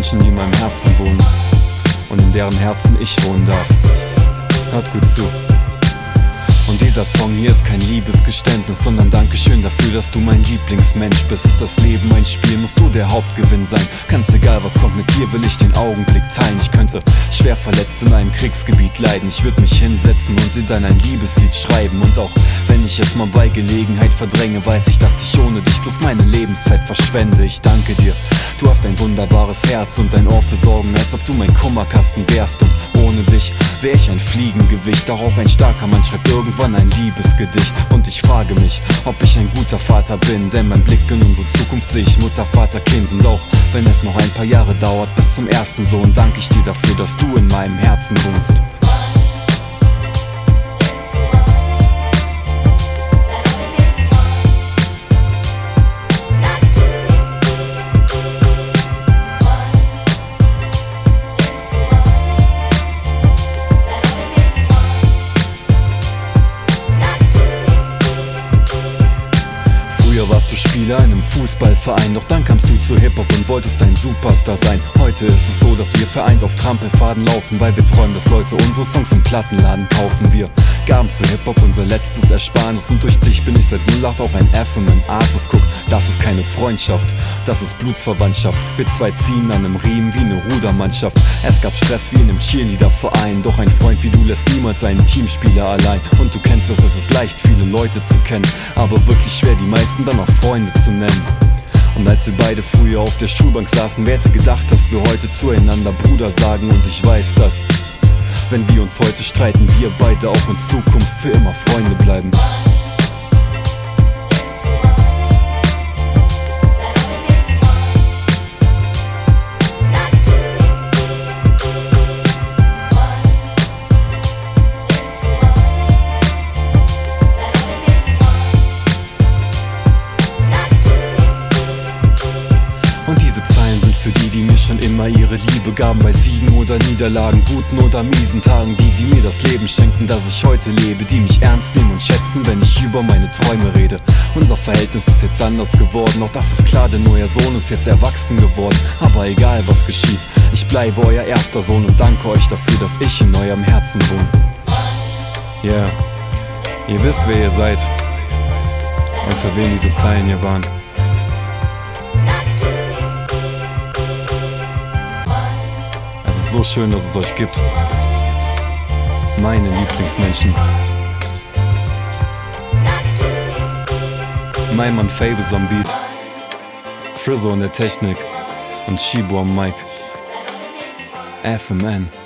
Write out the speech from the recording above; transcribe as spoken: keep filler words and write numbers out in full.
Menschen, die in meinem Herzen wohnen und in deren Herzen ich wohnen darf. Hört gut zu. Und dieser Song hier ist kein Liebesgeständnis, sondern Dankeschön dafür, dass du mein Lieblingsmensch bist. Ist das Leben ein Spiel, musst du der Hauptgewinn sein. Ganz egal, was kommt, mit dir will ich den Augenblick teilen. Ich könnte schwer verletzt in einem Kriegsgebiet leiden. Ich würde mich hinsetzen und in dein ein Liebeslied schreiben. Und auch wenn ich es mal bei Gelegenheit verdränge, weiß ich, dass ich ohne dich bloß meine Lebenszeit verschwende. Ich danke dir, du hast ein wunderbares Herz und ein Ohr für Sorgen, als ob du mein Kummerkasten wärst. Und ohne dich wär ich ein Fliegengewicht, doch auch ein starker Mann schreibt irgendwann ein Liebesgedicht. Und ich frage mich, ob ich ein guter Vater bin, denn beim Blick in unsere Zukunft sehe ich Mutter, Vater, Kind. Und auch wenn es noch ein paar Jahre dauert bis zum ersten Sohn, danke ich dir dafür, dass du in meinem Herzen wohnst. Früher warst du Spieler in einem Fußballverein, doch dann kamst du zu Hip-Hop und wolltest ein Superstar sein. Heute ist es so, dass wir vereint auf Trampelfaden laufen, weil wir träumen, dass Leute unsere Songs im Plattenladen kaufen. Wir gaben für Hip-Hop unser letztes Ersparnis und durch dich bin ich seit null acht auch ein F und ein Artist. Guck, das ist keine Freundschaft, das ist Blutsverwandtschaft. Wir zwei ziehen an einem Riemen wie eine Rudermannschaft. Es gab Stress wie in einem Cheerleader-Verein, doch ein Freund wie du lässt niemals einen Teamspieler allein. Und du kennst es, es ist leicht, viele Leute zu kennen, aber wirklich schwer, die meisten dann auch Freunde zu nennen. Und als wir beide früher auf der Schulbank saßen, wer hätte gedacht, dass wir heute zueinander Bruder sagen. Und ich weiß, dass, wenn wir uns heute streiten, wir beide auch in Zukunft für immer Freunde bleiben. Und diese Zeilen sind für die, die mir schon immer ihre Liebe gaben, bei Siegen oder Niederlagen, guten oder miesen Tagen. Die, die mir das Leben schenkten, das ich heute lebe, die mich ernst nehmen und schätzen, wenn ich über meine Träume rede. Unser Verhältnis ist jetzt anders geworden, auch das ist klar, denn euer Sohn ist jetzt erwachsen geworden. Aber egal was geschieht, ich bleibe euer erster Sohn und danke euch dafür, dass ich in eurem Herzen wohne. Ja, yeah. Ihr wisst, wer ihr seid und für wen diese Zeilen hier waren. So schön, dass es euch gibt. Meine Lieblingsmenschen. Mein Mann Fabes am Beat, Frizzo in der Technik und Shibu am Mic. F M N.